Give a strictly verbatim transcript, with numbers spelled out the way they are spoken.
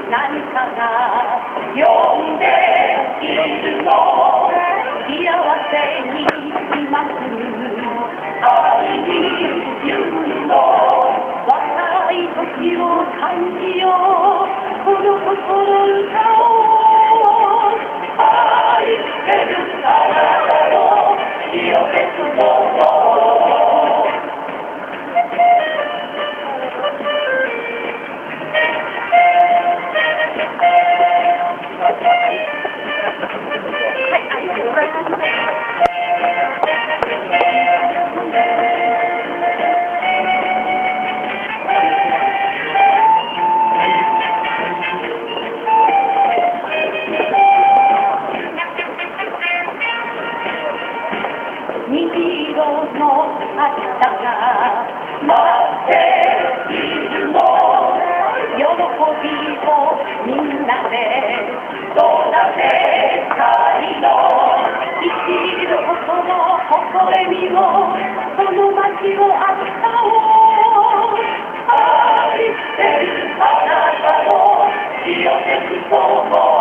何かが呼んでいるの幸せにいます愛に言うの若い時を感じようこの心歌を愛してるあなたの色ですもの虹色の明日が待っているの喜びをみんなで育てたいの生きることの誇れみをその街の明日を愛してるあなたの色ですとも